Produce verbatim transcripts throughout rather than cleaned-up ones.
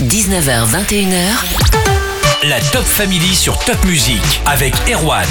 dix-neuf heures vingt et une heures. La Top Family sur Top Music avec Erwan.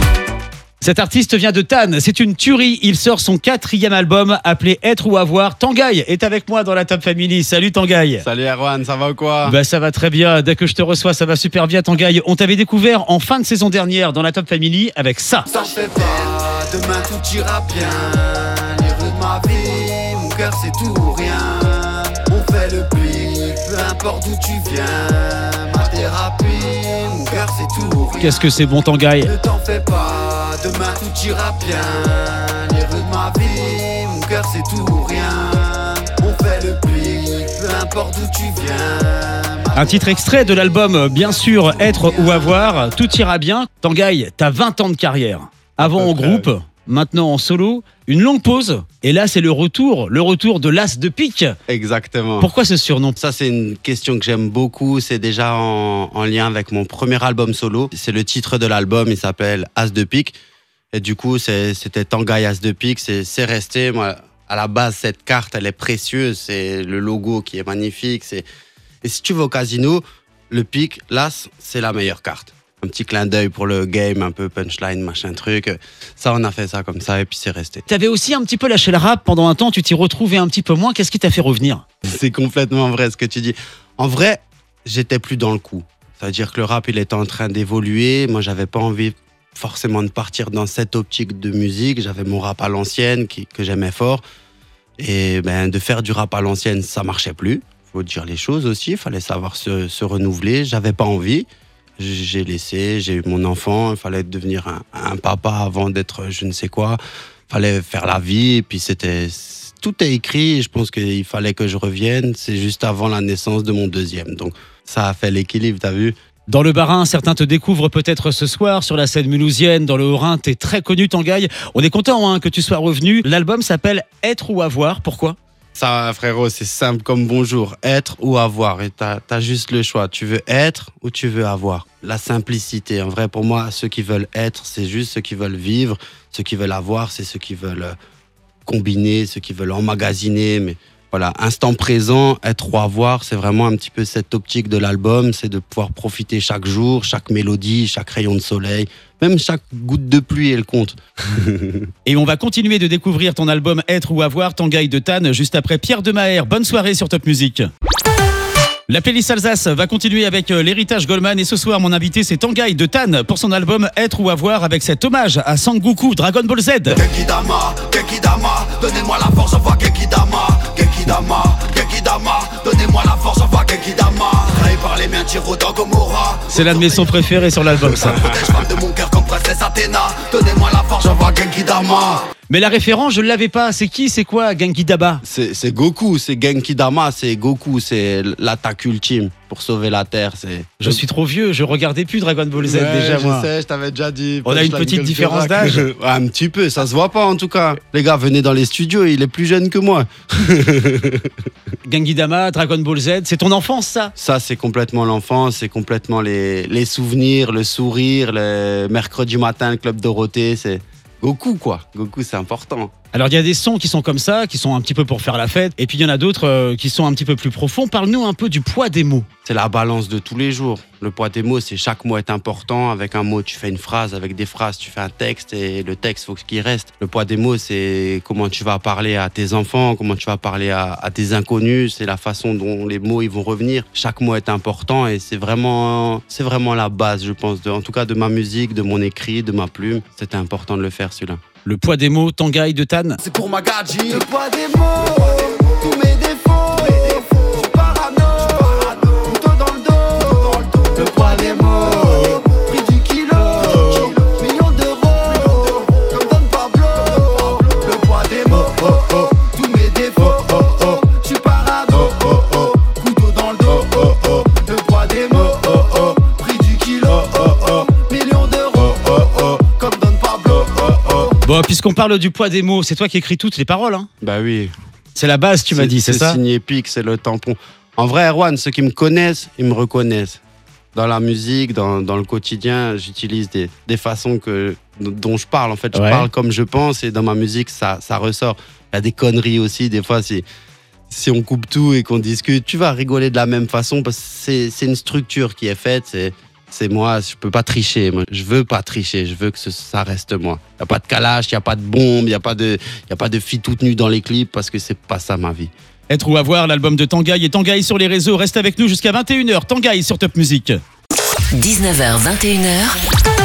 Cet artiste vient de Tannes, c'est une tuerie. Il sort son quatrième album appelé Être ou Avoir. Tanguy est avec moi dans la Top Family. Salut Tanguy. Salut Erwan, ça va ou quoi? Bah ça va très bien, dès que je te reçois ça va super bien Tanguy. On t'avait découvert en fin de saison dernière dans la Top Family avec ça. Ça fait pas, demain tout ira bien. Les rues de ma vie, mon cœur c'est tout ou rien. On fait le pli, peu importe d'où tu viens. Ma thérapie, mon cœur c'est tout ou rien. Qu'est-ce que c'est bon Tanguy? Ne t'en fais pas, demain tout ira bien. Les rues de ma vie, mon cœur c'est tout ou rien. On fait le pli, peu importe d'où tu viens. Un titre extrait de l'album, bien sûr, Être ou Avoir, tout ira bien. Tanguy, t'as vingt ans de carrière. Avant en groupe, oui. Maintenant en solo, une longue pause. Et là, c'est le retour, le retour de l'As de pique. Exactement. Pourquoi ce surnom? Ça, c'est une question que j'aime beaucoup. C'est déjà en, en lien avec mon premier album solo. C'est le titre de l'album, il s'appelle As de pique. Et du coup, c'est, c'était Tanguy As de pique. C'est, c'est resté. Moi, à la base, cette carte, elle est précieuse. C'est le logo qui est magnifique. C'est... Et si tu vas au casino, le pique, l'As, c'est la meilleure carte. Un petit clin d'œil pour le game, un peu punchline, machin truc. Ça, on a fait ça comme ça et puis c'est resté. T'avais aussi un petit peu lâché le rap pendant un temps, tu t'y retrouvais un petit peu moins. Qu'est-ce qui t'a fait revenir? C'est complètement vrai ce que tu dis. En vrai, j'étais plus dans le coup. C'est-à-dire que le rap, il était en train d'évoluer. Moi, j'avais pas envie forcément de partir dans cette optique de musique. J'avais mon rap à l'ancienne qui, que j'aimais fort. Et ben, de faire du rap à l'ancienne, ça marchait plus. Faut dire les choses aussi. Il fallait savoir se, se renouveler. J'avais pas envie. J'ai laissé, j'ai eu mon enfant, il fallait devenir un, un papa avant d'être je ne sais quoi. Il fallait faire la vie, et puis c'était, tout est écrit, je pense qu'il fallait que je revienne. C'est juste avant la naissance de mon deuxième, donc ça a fait l'équilibre, t'as vu? Dans le Bas-Rhin, certains te découvrent peut-être ce soir sur la scène mulhousienne. Dans le Haut-Rhin, t'es très connu Tanguy. On est content hein, que tu sois revenu. L'album s'appelle Être ou Avoir, pourquoi? Ça, frérot, c'est simple comme bonjour. Être ou avoir. Et t'as, t'as juste le choix. Tu veux être ou tu veux avoir. La simplicité. En vrai, pour moi, ceux qui veulent être, c'est juste ceux qui veulent vivre. Ceux qui veulent avoir, c'est ceux qui veulent combiner, ceux qui veulent emmagasiner. Mais voilà, instant présent, être ou avoir, c'est vraiment un petit peu cette optique de l'album. C'est de pouvoir profiter chaque jour, chaque mélodie, chaque rayon de soleil. Même chaque goutte de pluie, elle compte. Et on va continuer de découvrir ton album Être ou Avoir, Tanguy de Tannes, juste après Pierre Demaher. Bonne soirée sur Top Music. La playlist Alsace va continuer avec l'héritage Goldman. Et ce soir, mon invité, c'est Tanguy de Tannes pour son album Être ou Avoir avec cet hommage à Sangoku, Dragon Ball Z. Genkidama, Genkidama, donnez-moi la force, envoie Genkidama. Genkidama, Genkidama, donnez-moi la force, envoie Genkidama. Trahi par les miens, tire autant Gomorrah. C'est l'un de mes sons préférés sur l'album, ça. Femme de mon cœur comme princesse Athéna. Donnez-moi la force, j'envoie Genkidama. Mais la référence, je ne l'avais pas. C'est qui? C'est quoi Genkidama? C'est, c'est Goku, c'est Genkidama, c'est Goku, c'est l'attaque ultime pour sauver la Terre. C'est... Je suis trop vieux, je regardais plus Dragon Ball Z ouais, déjà. Je moi. sais, je t'avais déjà dit. On a une petite différence d'âge. Ouais, un petit peu, ça se voit pas en tout cas. Les gars, venez dans les studios, il est plus jeune que moi. Genkidama, Dragon Ball Z, c'est ton enfance ça? Ça, c'est complètement l'enfance, c'est complètement les, les souvenirs, le sourire, le mercredi matin, le Club Dorothée, c'est Goku quoi. Goku, c'est important. Alors il y a des sons qui sont comme ça, qui sont un petit peu pour faire la fête, et puis il y en a d'autres euh, qui sont un petit peu plus profonds. Parle-nous un peu du poids des mots. C'est la balance de tous les jours. Le poids des mots, c'est chaque mot est important. Avec un mot, tu fais une phrase. Avec des phrases, tu fais un texte. Et le texte, il faut qu'il reste. Le poids des mots, c'est comment tu vas parler à tes enfants, comment tu vas parler à, à tes inconnus. C'est la façon dont les mots ils vont revenir. Chaque mot est important et c'est vraiment, c'est vraiment la base, je pense. De, en tout cas, de ma musique, de mon écrit, de ma plume. C'était important de le faire, celui-là. Le poids des mots, Tanguy de Tannes. C'est pour ma gadji. Le poids des mots, tous mes défauts. Je suis parano, couteau dans le dos. Le poids des mots, prix du kilo. Millions d'euros, comme Don Pablo. Le poids des mots, tous mes défauts. Je suis parano, couteau dans le dos. Le poids des mots, prix du kilo. Millions d'euros, comme Don Pablo. Bon, puisqu'on parle du poids des mots, c'est toi qui écris toutes les paroles, hein? Bah oui. C'est la base, tu m'as dit, c'est, c'est ça? C'est signé Pique, c'est le tampon. En vrai, Erwan, ceux qui me connaissent, ils me reconnaissent. Dans la musique, dans, dans le quotidien, j'utilise des, des façons que, dont je parle. En fait, je ouais. parle comme je pense et dans ma musique, ça, ça ressort. Il y a des conneries aussi, des fois, c'est... si on coupe tout et qu'on discute, tu vas rigoler de la même façon parce que c'est, c'est une structure qui est faite. C'est, c'est moi, je peux pas tricher. Moi, je veux pas tricher. Je veux que ce, ça reste moi. Il y a pas de calage, il y a pas de bombe, il y a pas de, il y a pas de filles toutes nues dans les clips parce que c'est pas ça ma vie. Être ou avoir, l'album de Tanguy et Tanguy sur les réseaux. Reste avec nous jusqu'à vingt et une heures. Tanguy sur Top Music. dix-neuf heures vingt et une heures.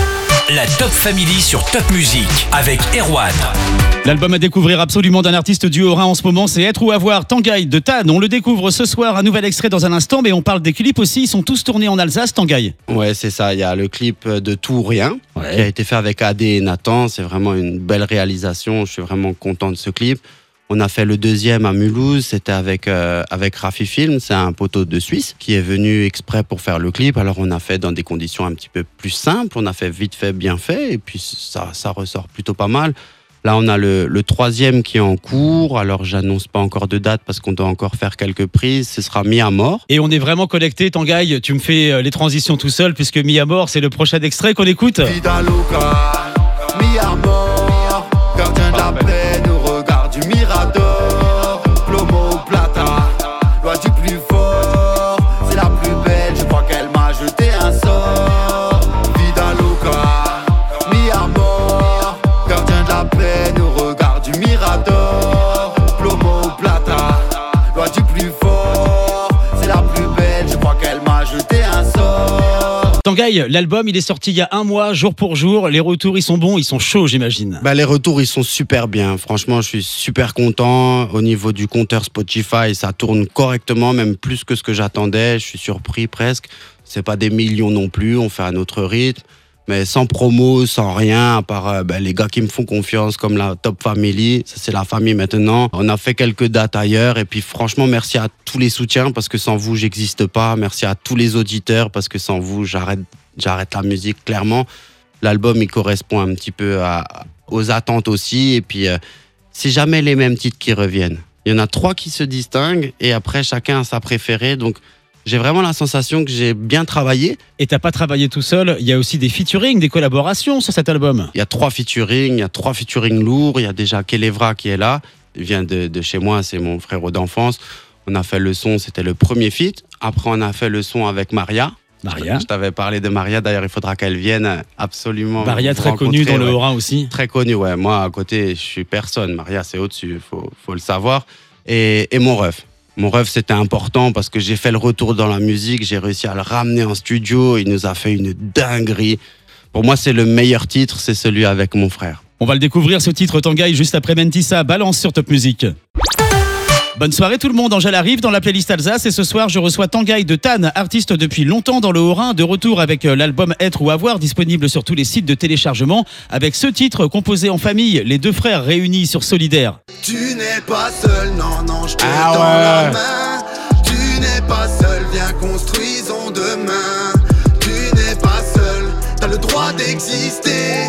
La Top Family sur Top Music avec Erwan. L'album à découvrir absolument d'un artiste du Haut-Rhin en ce moment, c'est Être ou avoir, Tanguy de Tannes. On le découvre ce soir, un nouvel extrait dans un instant, mais on parle des clips aussi. Ils sont tous tournés en Alsace, Tanguy. Ouais, c'est ça. Il y a le clip de Tout ou Rien Ouais. qui a été fait avec Adé et Nathan. C'est vraiment une belle réalisation. Je suis vraiment content de ce clip. On a fait le deuxième à Mulhouse, c'était avec, euh, avec Rafi Film, c'est un poteau de Suisse qui est venu exprès pour faire le clip. Alors on a fait dans des conditions un petit peu plus simples, on a fait vite fait, bien fait, et puis ça, ça ressort plutôt pas mal. Là on a le, le troisième qui est en cours, alors j'annonce pas encore de date parce qu'on doit encore faire quelques prises, ce sera mis à mort. Et on est vraiment connecté, Tanguy. Tu me fais les transitions tout seul, puisque Mis à mort, c'est le prochain extrait qu'on écoute. Vida loca, mis à mort, gardien de la paix, nous regarde du Mirador, Plomo Plata, loi du plus fort, c'est la plus belle, je crois qu'elle m'a jeté un sort. Vida loca, mis à mort, gardien de la paix, nous regarde du Mirador, Plomo Plata, loi du plus fort, c'est la plus belle, je crois qu'elle m'a jeté un sort. Tanguy, l'album, il est sorti il y a un mois, jour pour jour. Les retours, ils sont bons, ils sont chauds, j'imagine. Bah, les retours, ils sont super bien. Franchement, je suis super content. Au niveau du compteur Spotify, ça tourne correctement, même plus que ce que j'attendais. Je suis surpris presque. C'est pas des millions non plus. On fait un autre rythme. Mais sans promo, sans rien, à part euh, bah, les gars qui me font confiance, comme la Top Family. Ça, c'est la famille maintenant. On a fait quelques dates ailleurs. Et puis, franchement, merci à tous les soutiens, parce que sans vous, j'existe pas. Merci à tous les auditeurs, parce que sans vous, j'arrête, j'arrête la musique, clairement. L'album, il correspond un petit peu à, aux attentes aussi. Et puis, euh, c'est jamais les mêmes titres qui reviennent. Il y en a trois qui se distinguent, et après, chacun a sa préférée. Donc, j'ai vraiment la sensation que j'ai bien travaillé. Et t'as pas travaillé tout seul, il y a aussi des featuring, des collaborations sur cet album. Il y a trois featuring, il y a trois featuring lourds. Il y a déjà Kelevra qui est là. Il vient de, de chez moi, c'est mon frérot d'enfance. On a fait le son, c'était le premier feat. Après, on a fait le son avec Maria. Maria. Je t'avais parlé de Maria, d'ailleurs, il faudra qu'elle vienne absolument. Maria, vous très connue dans rencontrer, le ouais. Haut-Rhin aussi. Très connue, ouais. Moi, à côté, je suis personne. Maria, c'est au-dessus, il faut, faut le savoir. Et, et mon ref. Mon ref, c'était important parce que j'ai fait le retour dans la musique, j'ai réussi à le ramener en studio, il nous a fait une dinguerie. Pour moi, c'est le meilleur titre, c'est celui avec mon frère. On va le découvrir, ce titre, Tanguy, juste après Mentissa. Balance sur Top Music. Bonne soirée tout le monde, Angèle arrive dans la playlist Alsace et ce soir je reçois Tanguy de Tannes, artiste depuis longtemps dans le Haut-Rhin, de retour avec l'album Être ou avoir, disponible sur tous les sites de téléchargement, avec ce titre composé en famille, les deux frères réunis sur Solidaire. Tu n'es pas seul, non, non, je te Ah tends ouais. la main. Tu n'es pas seul, viens construisons demain. Tu n'es pas seul, t'as le droit d'exister.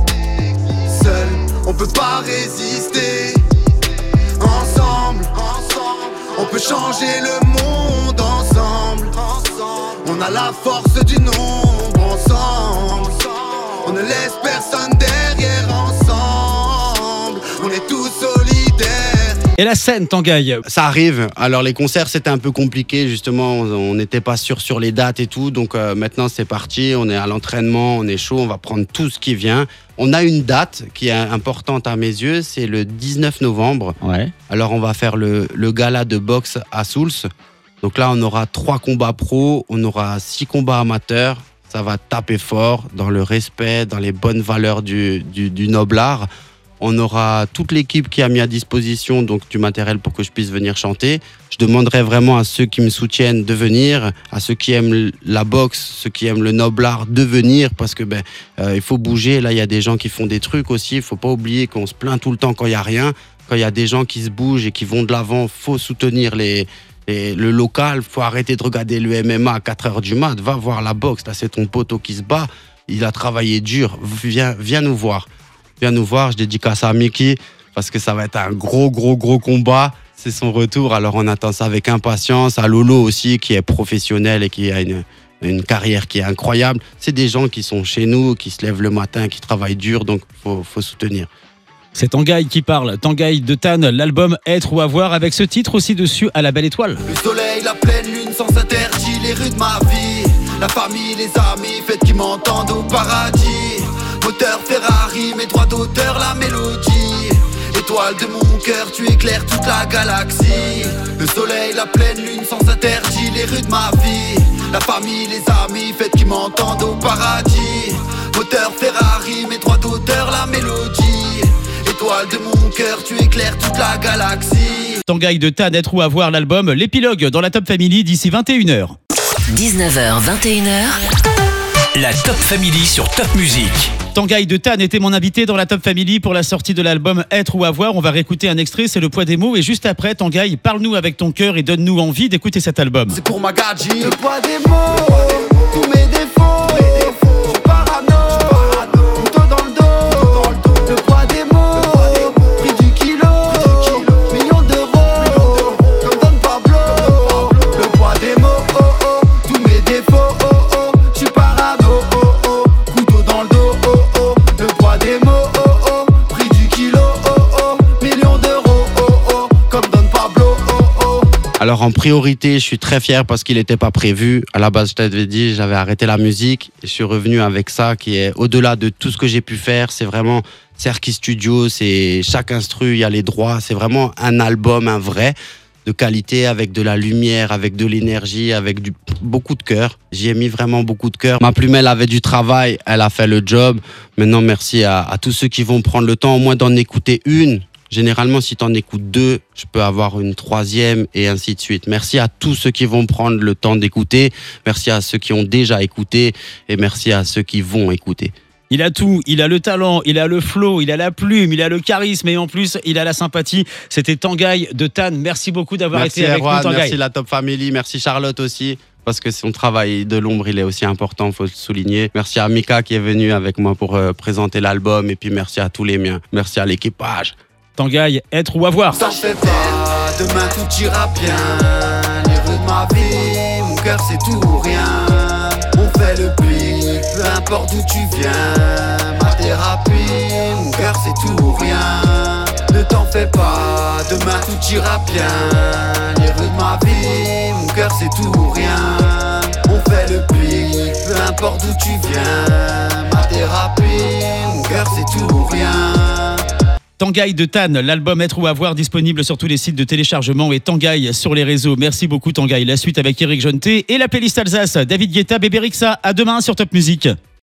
Seul, on peut pas résister. Ensemble, ensemble, on peut changer le monde ensemble. On a la force du nombre ensemble. On ne laisse personne derrière ensemble. On est tous solidaires. Et la scène, Tanguy. Ça arrive. Alors les concerts, c'était un peu compliqué justement. On n'était pas sûr sur les dates et tout. Donc euh, maintenant c'est parti. On est à l'entraînement, on est chaud. On va prendre tout ce qui vient. On a une date qui est importante à mes yeux. C'est le dix-neuf novembre. Ouais. Alors on va faire le, le gala de boxe à Souls. Donc là on aura trois combats pro. On aura six combats amateurs. Ça va taper fort dans le respect, dans les bonnes valeurs du, du, du noble art. On aura toute l'équipe qui a mis à disposition donc du matériel pour que je puisse venir chanter. Je demanderai vraiment à ceux qui me soutiennent de venir, à ceux qui aiment la boxe, ceux qui aiment le noble art de venir parce que ben euh, il faut bouger. Là, il y a des gens qui font des trucs aussi. Il faut pas oublier qu'on se plaint tout le temps quand il y a rien. Quand il y a des gens qui se bougent et qui vont de l'avant, faut soutenir les, les le local. Faut arrêter de regarder le M M A à quatre heures du mat. Va voir la boxe. Là, c'est ton poteau qui se bat. Il a travaillé dur. Viens, viens nous voir. Viens nous voir, je dédicace à Mickey parce que ça va être un gros, gros, gros combat. C'est son retour, alors on attend ça avec impatience. À Lolo aussi, qui est professionnel et qui a une, une carrière qui est incroyable. C'est des gens qui sont chez nous, qui se lèvent le matin, qui travaillent dur, donc il faut, faut soutenir. C'est Tanguy qui parle. Tanguy de Tan, l'album Être ou Avoir, avec ce titre aussi dessus à la belle étoile. Le soleil, la pleine lune, sans interdit, les rues de ma vie. La famille, les amis, faites qu'ils m'entendent au paradis. Moteur Ferrari, mes droits d'auteur, la mélodie. Étoile de mon cœur, tu éclaires toute la galaxie. Le soleil, la pleine lune, sans interdit, les rues de ma vie. La famille, les amis, faites qu'ils m'entendent au paradis. Moteur Ferrari, mes droits d'auteur, la mélodie. Étoile de mon cœur, tu éclaires toute la galaxie. Tanguy de Tan, Être ou Avoir, l'album, l'épilogue dans la Top Family d'ici vingt et une heures. dix-neuf heures, vingt et une heures. La Top Family sur Top Music. Tanguy de Tan était mon invité dans la Top Family pour la sortie de l'album Être ou Avoir. On va réécouter un extrait, c'est Le Poids des mots. Et juste après, Tanguy, parle-nous avec ton cœur et donne-nous envie d'écouter cet album. C'est pour ma gadji. Le poids des mots, tous mes défauts. Je suis parano, couteau dans le dos. Le poids des mots, prix du kilo. Millions d'euros, comme Don Pablo. Le poids des mots, oh oh, tous mes défauts. Oh oh, je suis parano, oh oh, couteau dans le dos. Oh oh, le poids des mots, oh oh, prix du kilo. Oh oh, millions d'euros. Oh oh, comme Don Pablo. Oh oh. Alors en priorité, je suis très fier parce qu'il n'était pas prévu. À la base, je t'avais dit, j'avais arrêté la musique. Et je suis revenu avec ça qui est au-delà de tout ce que j'ai pu faire. C'est vraiment Serki Studio, c'est chaque instru, il y a les droits. C'est vraiment un album, un vrai, de qualité, avec de la lumière, avec de l'énergie, avec du, beaucoup de cœur. J'y ai mis vraiment beaucoup de cœur. Ma plume, elle avait du travail, elle a fait le job. Maintenant, merci à, à tous ceux qui vont prendre le temps au moins d'en écouter une. Généralement, si tu en écoutes deux, je peux avoir une troisième et ainsi de suite. Merci à tous ceux qui vont prendre le temps d'écouter. Merci à ceux qui ont déjà écouté et merci à ceux qui vont écouter. Il a tout, il a le talent, il a le flow, il a la plume, il a le charisme et en plus, il a la sympathie. C'était Tanguy de Tan. Merci beaucoup d'avoir Merci été avec Erwan, nous, Tanguy. merci la Top Family, merci Charlotte aussi. Parce que son travail de l'ombre, il est aussi important, il faut le souligner. Merci à Mika qui est venu avec moi pour euh, présenter l'album. Et puis merci à tous les miens. Merci à l'équipage. Tanguy, Être ou Avoir. Ça fait pas, demain tout ira bien. Les rues de ma vie, mon cœur c'est tout ou rien. On fait le pli, peu importe d'où tu viens. Ma thérapie, mon cœur c'est tout ou rien. Ne t'en fais pas, demain tout ira bien. Les rues de ma vie, mon cœur c'est tout ou rien. On fait le pli, peu importe d'où tu viens. Ma thérapie, mon cœur c'est tout ou rien. Tanguy de Tan, l'album Être ou Avoir, disponible sur tous les sites de téléchargement et Tanguy sur les réseaux. Merci beaucoup Tanguy. La suite avec Eric Jonté et la playlist Alsace, David Guetta, Bébé Rixa. À demain sur Top Music.